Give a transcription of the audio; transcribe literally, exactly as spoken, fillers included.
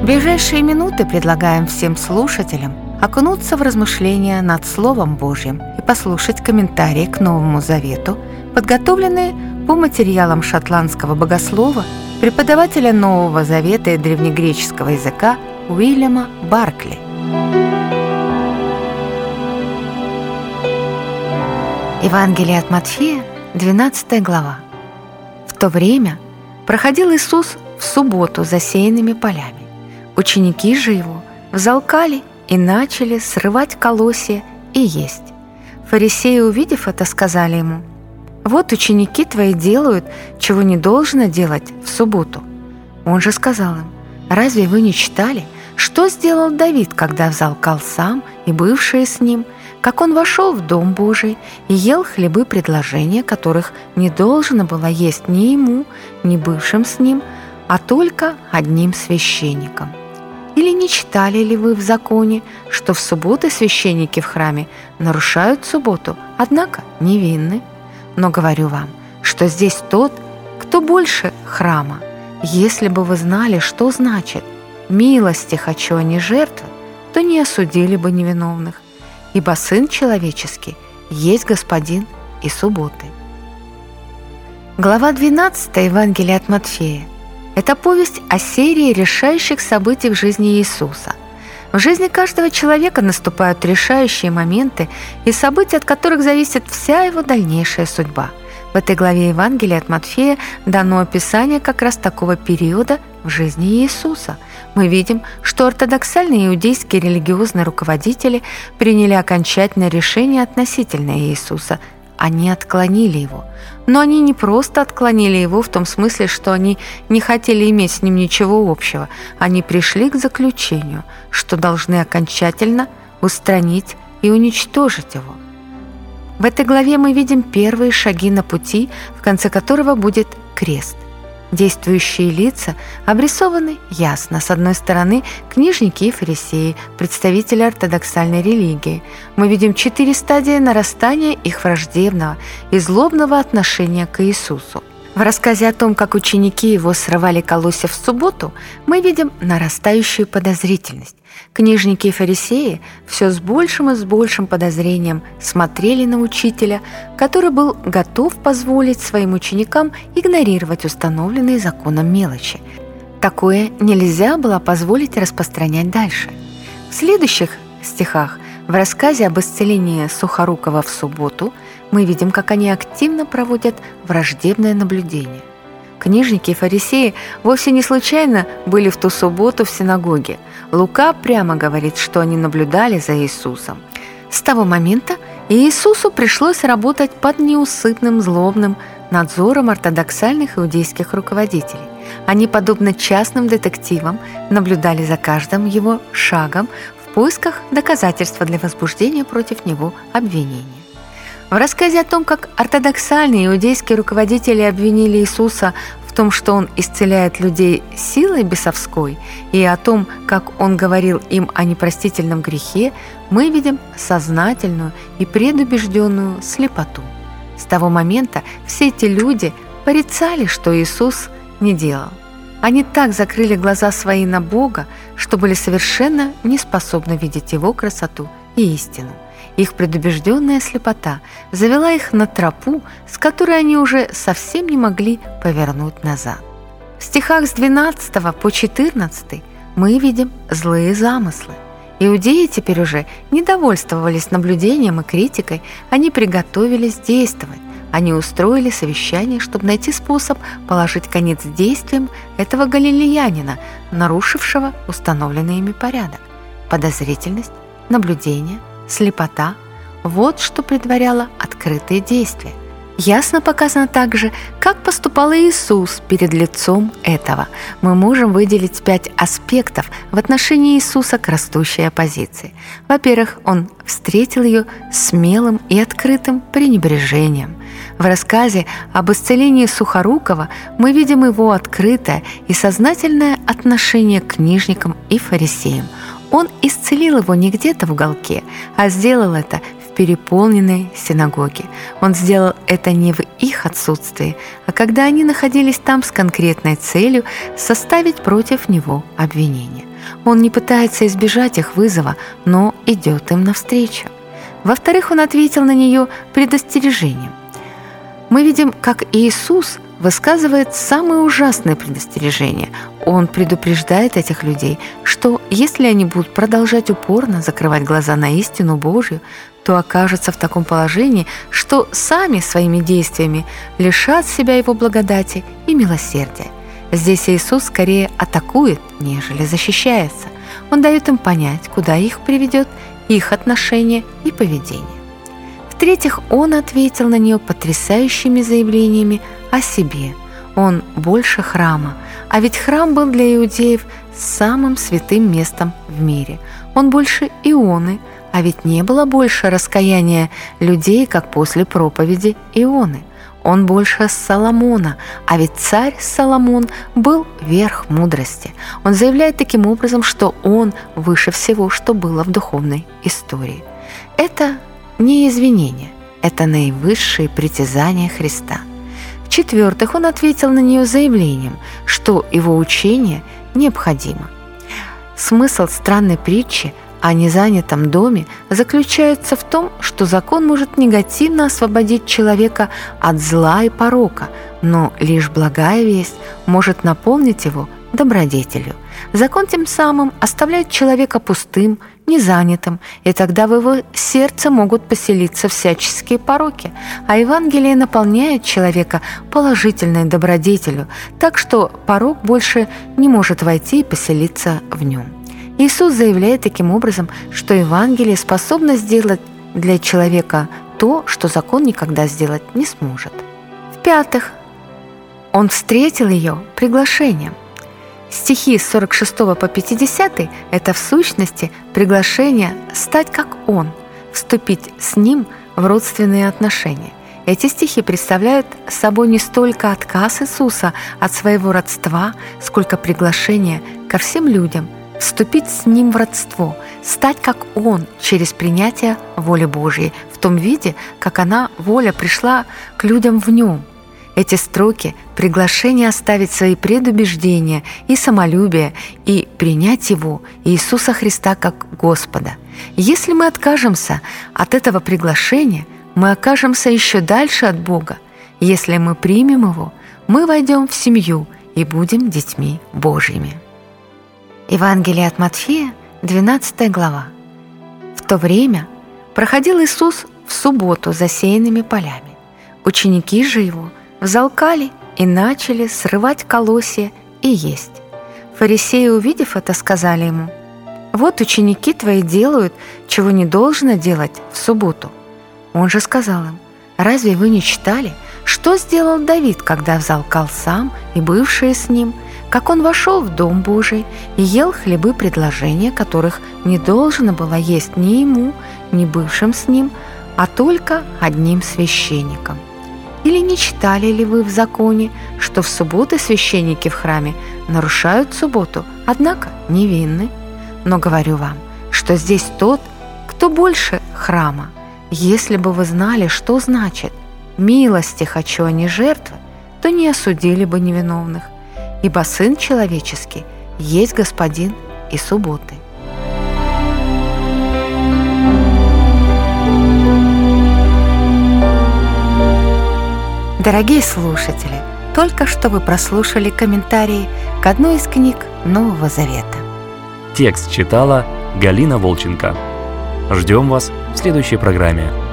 В ближайшие минуты предлагаем всем слушателям окунуться в размышления над Словом Божьим и послушать комментарии к Новому Завету, подготовленные по материалам шотландского богослова, преподавателя Нового Завета и древнегреческого языка Уильяма Баркли. Евангелие от Матфея, двенадцатая глава. В то время проходил Иисус в субботу засеянными полями. Ученики же его взалкали и начали срывать колосья и есть. Фарисеи, увидев это, сказали ему: «Вот ученики твои делают, чего не должно делать в субботу». Он же сказал им: «Разве вы не читали, что сделал Давид, когда взалкал сам и бывшие с ним, как он вошел в Дом Божий и ел хлебы предложения, которых не должно было есть ни ему, ни бывшим с ним, а только одним священником? Или не читали ли вы в законе, что в субботы священники в храме нарушают субботу, однако невинны? Но говорю вам, что здесь тот, кто больше храма. Если бы вы знали, что значит «милости хочу, а не жертвы», то не осудили бы невиновных. Ибо Сын Человеческий есть Господин и субботы». Глава двенадцатая Евангелия от Матфея – это повесть о серии решающих событий в жизни Иисуса. В жизни каждого человека наступают решающие моменты и события, от которых зависит вся его дальнейшая судьба. В этой главе Евангелия от Матфея дано описание как раз такого периода в жизни Иисуса. Мы видим, что ортодоксальные иудейские религиозные руководители приняли окончательное решение относительно Иисуса. Они отклонили его. Но они не просто отклонили его в том смысле, что они не хотели иметь с ним ничего общего. Они пришли к заключению, что должны окончательно устранить и уничтожить его. В этой главе мы видим первые шаги на пути, в конце которого будет крест. Действующие лица обрисованы ясно. С одной стороны, книжники и фарисеи, представители ортодоксальной религии. Мы видим четыре стадии нарастания их враждебного и злобного отношения к Иисусу. В рассказе о том, как ученики его срывали колосья в субботу, мы видим нарастающую подозрительность. Книжники и фарисеи все с большим и с большим подозрением смотрели на учителя, который был готов позволить своим ученикам игнорировать установленные законом мелочи. Такое нельзя было позволить распространять дальше. В следующих стихах в рассказе об исцелении Сухорукова в субботу мы видим, как они активно проводят враждебное наблюдение. Книжники и фарисеи вовсе не случайно были в ту субботу в синагоге. Лука прямо говорит, что они наблюдали за Иисусом. С того момента Иисусу пришлось работать под неусыпным злобным надзором ортодоксальных иудейских руководителей. Они, подобно частным детективам, наблюдали за каждым его шагом в поисках доказательства для возбуждения против него обвинения. В рассказе о том, как ортодоксальные иудейские руководители обвинили Иисуса в том, что Он исцеляет людей силой бесовской, и о том, как Он говорил им о непростительном грехе, мы видим сознательную и предубежденную слепоту. С того момента все эти люди порицали, что Иисус не делал. Они так закрыли глаза свои на Бога, что были совершенно не способны видеть Его красоту и истину. Их предубежденная слепота завела их на тропу, с которой они уже совсем не могли повернуть назад. В стихах с двенадцатого по четырнадцатый мы видим злые замыслы. Иудеи теперь уже не довольствовались наблюдением и критикой, они приготовились действовать. Они устроили совещание, чтобы найти способ положить конец действиям этого галилеянина, нарушившего установленный ими порядок. Подозрительность, наблюдение, слепота – вот что предваряло открытые действия. Ясно показано также, как поступал Иисус перед лицом этого. Мы можем выделить пять аспектов в отношении Иисуса к растущей оппозиции. Во-первых, Он встретил ее смелым и открытым пренебрежением. В рассказе об исцелении Сухорукова мы видим его открытое и сознательное отношение к книжникам и фарисеям. Он исцелил его не где-то в уголке, а сделал это в переполненной синагоге. Он сделал это не в их отсутствии, а когда они находились там с конкретной целью составить против него обвинение. Он не пытается избежать их вызова, но идет им навстречу. Во-вторых, он ответил на нее предостережением. Мы видим, как Иисус высказывает самые ужасные предостережения. Он предупреждает этих людей, что если они будут продолжать упорно закрывать глаза на истину Божью, то окажутся в таком положении, что сами своими действиями лишат себя Его благодати и милосердия. Здесь Иисус скорее атакует, нежели защищается. Он дает им понять, куда их приведет их отношение и поведение. В-третьих, он ответил на нее потрясающими заявлениями о себе. Он больше храма, а ведь храм был для иудеев самым святым местом в мире. Он больше Ионы, а ведь не было больше раскаяния людей, как после проповеди Ионы. Он больше Соломона, а ведь царь Соломон был верх мудрости. Он заявляет таким образом, что он выше всего, что было в духовной истории. Это не извинение, это наивысшие притязания Христа. В-четвертых, он ответил на нее заявлением, что его учение необходимо. Смысл странной притчи о незанятом доме заключается в том, что закон может негативно освободить человека от зла и порока, но лишь благая весть может наполнить его добродетелью. Закон тем самым оставляет человека пустым, незанятым, и тогда в его сердце могут поселиться всяческие пороки, а Евангелие наполняет человека положительной добродетелью, так что порок больше не может войти и поселиться в нем. Иисус заявляет таким образом, что Евангелие способно сделать для человека то, что закон никогда сделать не сможет. В-пятых, он встретил ее приглашением. Стихи с сорок шестого по пятидесятый – это в сущности приглашение стать как Он, вступить с Ним в родственные отношения. Эти стихи представляют собой не столько отказ Иисуса от своего родства, сколько приглашение ко всем людям вступить с Ним в родство, стать как Он через принятие воли Божьей в том виде, как она, воля, пришла к людям в Нем. Эти строки – приглашение оставить свои предубеждения и самолюбие и принять Его, Иисуса Христа, как Господа. Если мы откажемся от этого приглашения, мы окажемся еще дальше от Бога. Если мы примем Его, мы войдем в семью и будем детьми Божьими. Евангелие от Матфея, двенадцатая глава. В то время проходил Иисус в субботу засеянными полями. Ученики же Его взалкали и начали срывать колосья и есть. Фарисеи, увидев это, сказали Ему: «Вот ученики твои делают, чего не должно делать в субботу». Он же сказал им: «Разве вы не читали, что сделал Давид, когда взалкал сам и бывшие с ним, как он вошел в Дом Божий и ел хлебы предложения, которых не должно было есть ни ему, ни бывшим с ним, а только одним священникам? Или не читали ли вы в законе, что в субботы священники в храме нарушают субботу, однако невинны? Но говорю вам, что здесь тот, кто больше храма. Если бы вы знали, что значит «милости хочу, а не жертвы», то не осудили бы невиновных. Ибо Сын Человеческий есть Господин и субботы». Дорогие слушатели, только что вы прослушали комментарии к одной из книг Нового Завета. Текст читала Галина Волченко. Ждем вас в следующей программе.